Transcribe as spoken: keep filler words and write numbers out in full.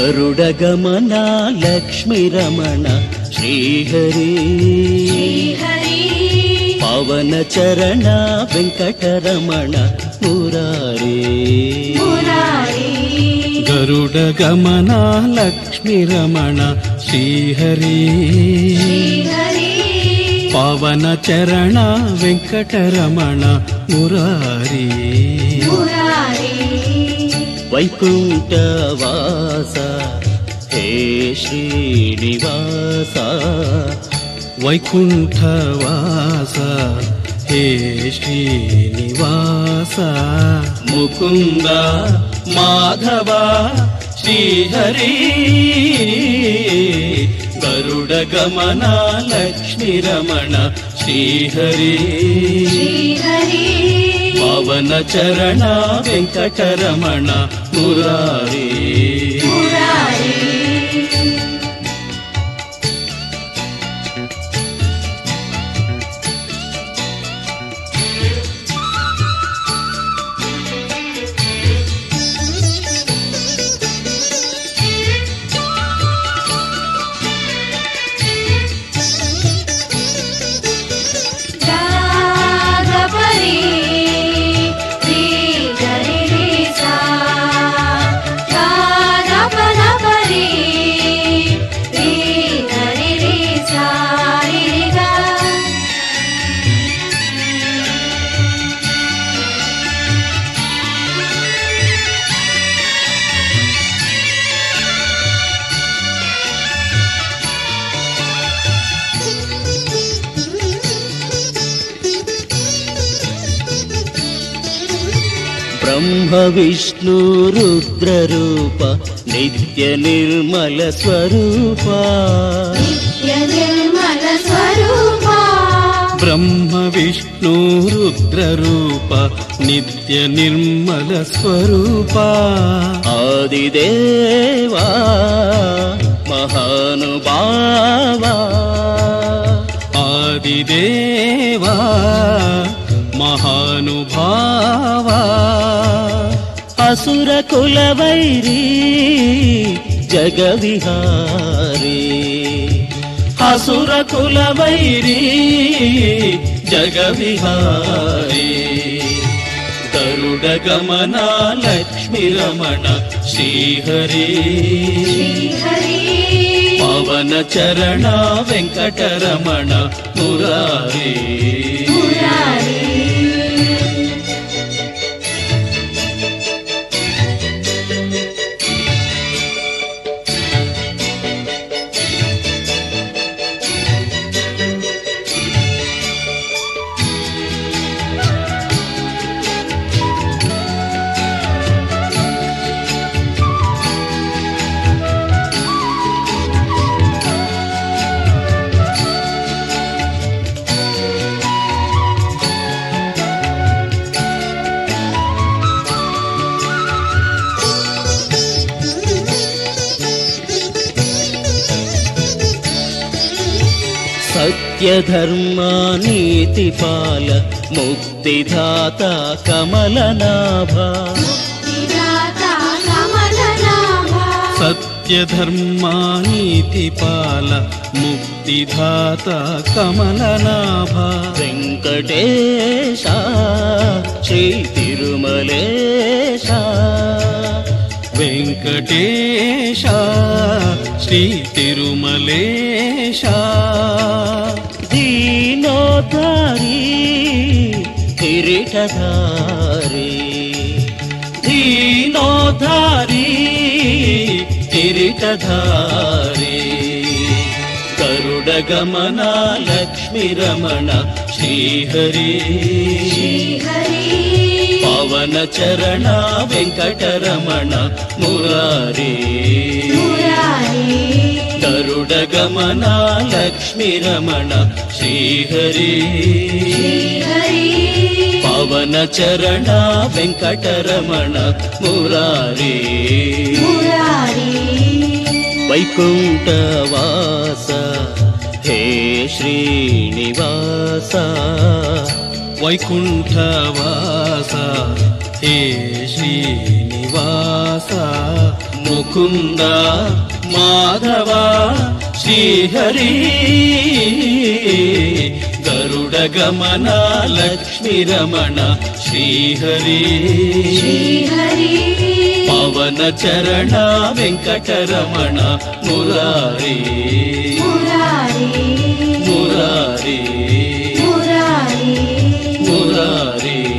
ಗರುಡಗಮನ ಲಕ್ಷ್ಮೀ ರಮಣ ಶ್ರೀಹರಿ ಪವನ ಚರಣ ವೆಂಕಟರಮಣ ಮುರಾರಿ ಗರುಡಗಮನ ಲಕ್ಷ್ಮೀ ರಮಣ ಶ್ರೀಹರಿ ಪವನ ಚರಣ ವೆಂಕಟರಮಣ ಮುರಾರಿ ವೈಕುಂಠವಾಸ ಹೇ ಶ್ರೀನಿವಾಸ ವೈಕುಂಠವಾಸ ಹೇ ಶ್ರೀನಿವಾಸ ಮುಕುಂದ ಮಾಧವ ಶ್ರೀಹರಿ ಗರುಡಗಮನ ಲಕ್ಷ್ಮೀ ರಮಣ ಶ್ರೀಹರಿ ಪವನ ಚರಣ ವೆಂಕಟರಮಣ ಮುರಾರಿ ಬ್ರಹ್ಮ ವಿಷ್ಣು ರುದ್ರ ರೂಪ ನಿತ್ಯ ನಿರ್ಮಲ ಸ್ವರೂಪ ಬ್ರಹ್ಮ ವಿಷ್ಣು ರುದ್ರ ರೂಪ ನಿತ್ಯ ನಿರ್ಮಲ ಸ್ವರೂಪ ಆದಿದೇವ ಮಹಾನುಭಾವ ಆದಿದೇವ ಮಹಾನುಭಾವ ಅಸುರ ಕುಲವೈರಿ ಜಗವಿಹಾರಿ ಅಸುರ ಕುಲವೈರಿ ಜಗವಿಹಾರಿ ಗರುಡಗಮನ ಲಕ್ಷ್ಮೀ ರಮಣ ಶ್ರೀಹರಿ ಪವನ ಚರಣ ವೆಂಕಟರಮಣ ಮುರಾರಿ ಸತ್ಯ ಧರ್ಮ ನೀತಿ ಪಾಲ ಮುಕ್ತಿದಾತ ಕಮಲನಾಭ ಸತ್ಯ ಧರ್ಮ ನೀತಿ ಪಾಲ ಮುಕ್ತಿದಾತ ಕಮಲನಾಭ ವೆಂಕಟೇಶ ಶ್ರೀ ತಿರುಮಲೇಶ ವೆಂಕಟೇಶ ಶ್ರೀ ತಿರುಮಲೇಶ ದೀನೋದ್ಧಾರಿ ಕಿರೀಟಧಾರಿ ದೀನೋದ್ಧಾರಿ ಕಿರೀಟಧಾರಿ ಗರುಡಗಮನ ಲಕ್ಷ್ಮೀ ರಮಣ ಶ್ರೀಹರಿ ಪವನ ಚರಣ ವೆಂಕಟರಮಣ ಮುರಾರಿ ಗರುಡಗಮನ ಲಕ್ಷ್ಮೀ ರಮಣ ಶ್ರೀಹರಿ ಪವನ ಚರಣ ವೆಂಕಟರಮಣ ಮುರಾರಿ ವೈಕುಂಠವಾಸ ಹೇ ಶ್ರೀನಿವಾಸ ವೈಕುಂಠವಾಸ ಹೇ ಶ್ರೀನಿವಾಸ ಮುಕುಂದ ಮಾಧವ ಶ್ರೀಹರಿ ಗರುಡ ಗಮನ ಲಕ್ಷ್ಮೀ ರಮಣ ಶ್ರೀಹರಿ ಪವನ ಚರಣ ವೆಂಕಟರಮಣ ಮುರಾರಿ ಮುರಾರಿ ಮುರಾರಿ